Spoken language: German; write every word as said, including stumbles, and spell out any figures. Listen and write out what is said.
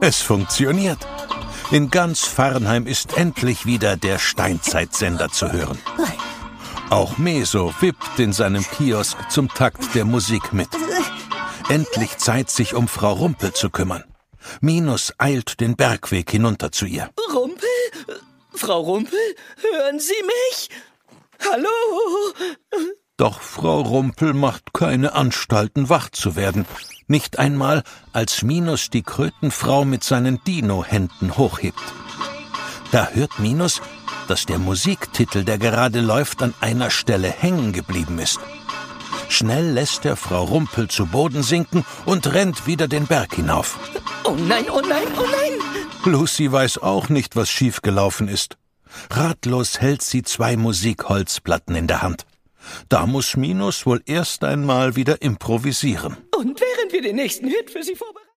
Es funktioniert. In ganz Farnheim ist endlich wieder der Steinzeitsender zu hören. Auch Meso wippt in seinem Kiosk zum Takt der Musik mit. Endlich Zeit, sich um Frau Rumpel zu kümmern. Minus eilt den Bergweg hinunter zu ihr. Rumpel? Frau Rumpel, hören Sie mich? Hallo? Doch Frau Rumpel macht keine Anstalten, wach zu werden. Nicht einmal, als Minus die Krötenfrau mit seinen Dino-Händen hochhebt. Da hört Minus, dass der Musiktitel, der gerade läuft, an einer Stelle hängen geblieben ist. Schnell lässt er Frau Rumpel zu Boden sinken und rennt wieder den Berg hinauf. Oh nein, oh nein, oh nein! Lucy weiß auch nicht, was schiefgelaufen ist. Ratlos hält sie zwei Musikholzplatten in der Hand. Da muss Minus wohl erst einmal wieder improvisieren. Und während wir den nächsten Hit für Sie vorbereiten...